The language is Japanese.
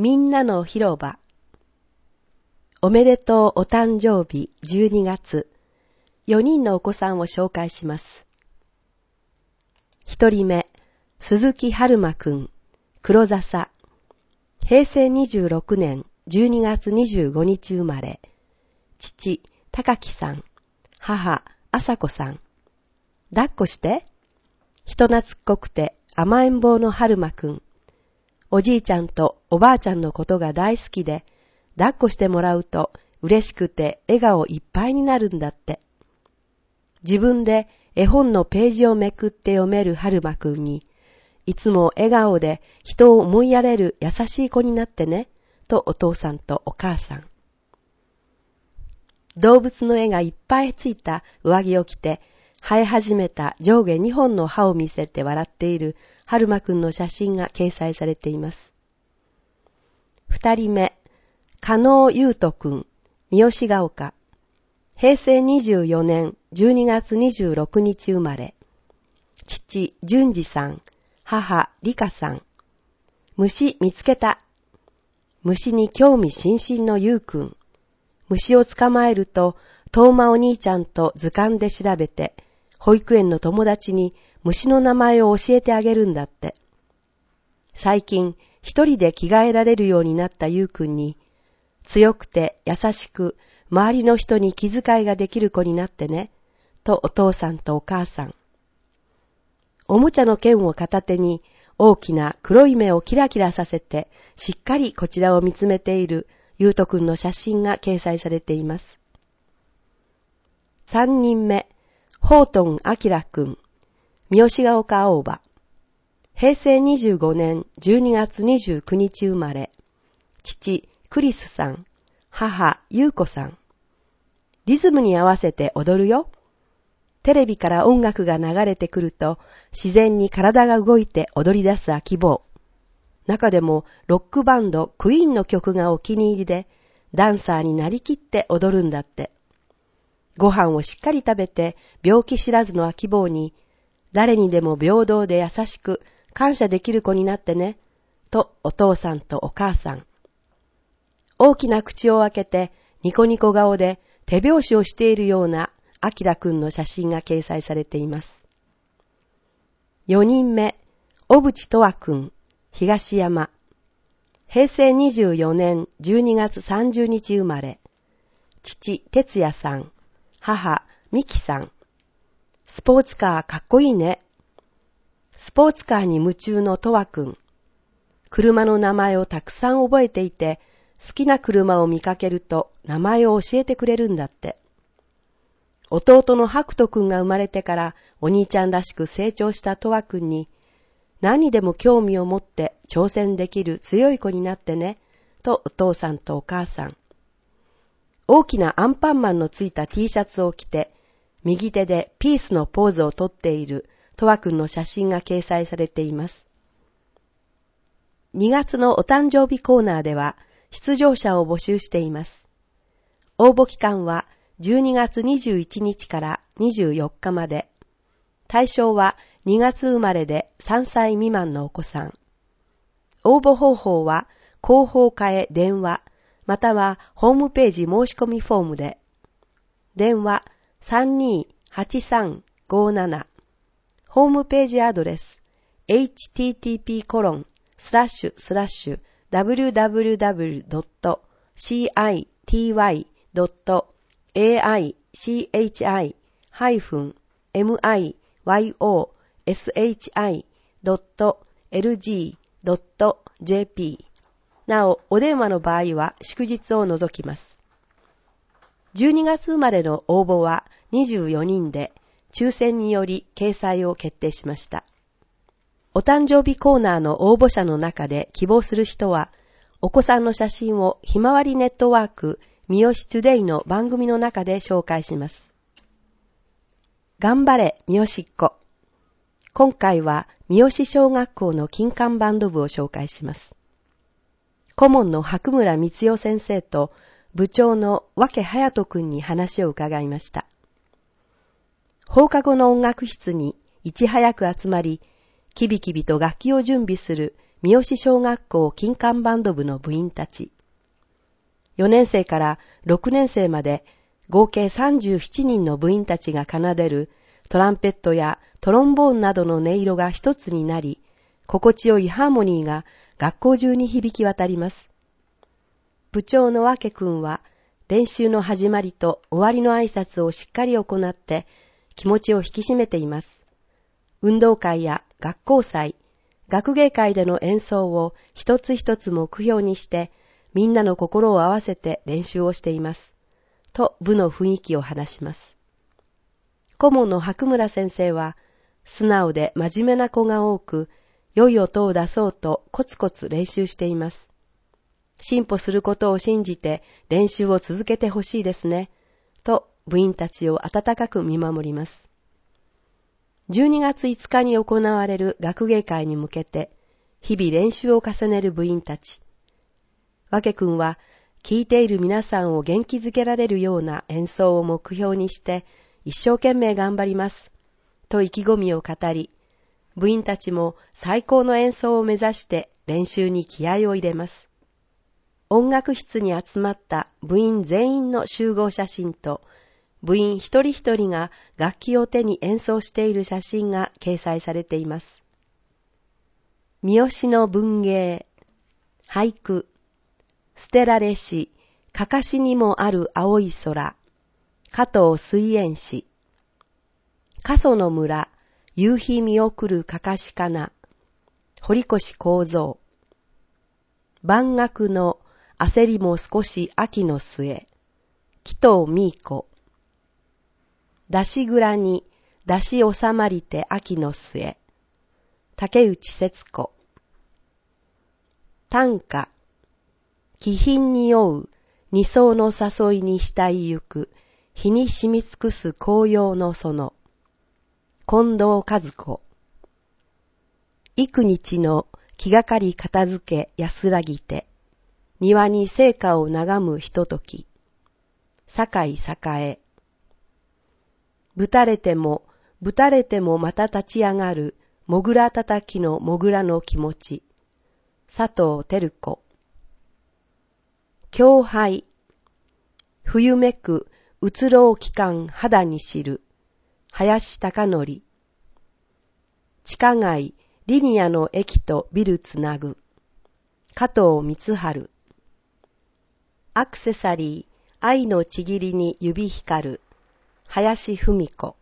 みんなの広場。おめでとうお誕生日12月。4人のお子さんを紹介します。1人目、鈴木春馬くん、黒笹。平成26年12月25日生まれ。父、高木さん。母、朝子さん。抱っこして。人懐っこくて甘えん坊の春馬くん。おじいちゃんとおばあちゃんのことが大好きで、抱っこしてもらうと嬉しくて笑顔いっぱいになるんだって。自分で絵本のページをめくって読める春馬くんに、いつも笑顔で人を思いやれる優しい子になってね、とお父さんとお母さん。動物の絵がいっぱいついた上着を着て、生え始めた上下2本の歯を見せて笑っている春馬くんの写真が掲載されています。2人目、加納優斗くん、三好ヶ丘。平成24年12月26日生まれ。父、淳二さん。母、理香さん。虫見つけた。虫に興味津々の優くん。虫を捕まえると、東馬お兄ちゃんと図鑑で調べて、保育園の友達に虫の名前を教えてあげるんだって。最近、一人で着替えられるようになった優くんに、強くて優しく、周りの人に気遣いができる子になってね、とお父さんとお母さん。おもちゃの剣を片手に、大きな黒い目をキラキラさせて、しっかりこちらを見つめている優斗くんの写真が掲載されています。3人目、ホートン・アキラくん、三好ヶ丘青葉。平成25年12月29日生まれ。父、クリスさん。母、優子さん。リズムに合わせて踊るよ。テレビから音楽が流れてくると、自然に体が動いて踊り出す秋坊。中でもロックバンドクイーンの曲がお気に入りで、ダンサーになりきって踊るんだって。ご飯をしっかり食べて病気知らずの秋坊に、誰にでも平等で優しく感謝できる子になってね、とお父さんとお母さん。大きな口を開けてニコニコ顔で手拍子をしているようなあきらくんの写真が掲載されています。4人目、小渕とわくん、東山。平成24年12月30日生まれ。父、哲也さん。母、美希さん。スポーツカーかっこいいね。スポーツカーに夢中のとわくん。車の名前をたくさん覚えていて、好きな車を見かけると名前を教えてくれるんだって。弟の白斗くんが生まれてからお兄ちゃんらしく成長したとわくんに、何にでも興味を持って挑戦できる強い子になってね、とお父さんとお母さん。大きなアンパンマンのついた T シャツを着て、右手でピースのポーズをとっているとわくんの写真が掲載されています。2月のお誕生日コーナーでは出場者を募集しています。応募期間は12月21日から24日まで。対象は2月生まれで3歳未満のお子さん。応募方法は広報課へ電話、またはホームページ申し込みフォームで。電話 328357。ホームページアドレス http://www.city.aichi-hyphen.lg.jp なお、お電話の場合は祝日を除きます。12月生まれの応募は24人で、抽選により掲載を決定しました。お誕生日コーナーの応募者の中で希望する人は、お子さんの写真をひまわりネットワーク三好トゥデイの番組の中で紹介します。頑張れ三好っ子。今回は三好小学校の金管バンド部を紹介します。顧問の白村光代先生と部長の脇隼人くんに話を伺いました。放課後の音楽室にいち早く集まり、きびきびと楽器を準備する三好小学校金管バンド部の部員たち。4年生から6年生まで合計37人の部員たちが奏でるトランペットやトロンボーンなどの音色が一つになり、心地よいハーモニーが学校中に響き渡ります。部長のわけくんは練習の始まりと終わりの挨拶をしっかり行って気持ちを引き締めています。運動会や学校祭、学芸会での演奏を一つ一つ目標にしてみんなの心を合わせて練習をしています。と部の雰囲気を話します。顧問の白村先生は素直で真面目な子が多く、良い音を出そうとコツコツ練習しています。進歩することを信じて練習を続けてほしいですね。と部員たちを温かく見守ります。12月5日に行われる学芸会に向けて日々練習を重ねる部員たち。わけくんは聞いている皆さんを元気づけられるような演奏を目標にして一生懸命頑張ります。と意気込みを語り、部員たちも最高の演奏を目指して練習に気合を入れます。音楽室に集まった部員全員の集合写真と、部員一人一人が楽器を手に演奏している写真が掲載されています。三好の文芸、俳句、捨てられし、かかしにもある青い空、加藤水煙詩、過疎の村、夕日見送るかかしかな、堀越幸三、万学の焦りも少し秋の末、紀藤美子、出し蔵に出し収まりて秋の末、竹内節子、短歌、気品に酔う二層の誘いに慕いゆく、日に染み尽くす紅葉の園、近藤和子、幾日の気がかり片付け安らぎて、庭に生花を眺むひととき、酒井栄、ぶたれてもまた立ち上がる、もぐらたたきのもぐらの気持ち、佐藤照子、狂拝、冬めくうつろう期間肌に知る、林貴則、地下街リニアの駅とビルつなぐ、加藤光晴、アクセサリー愛のちぎりに指光る、林文子、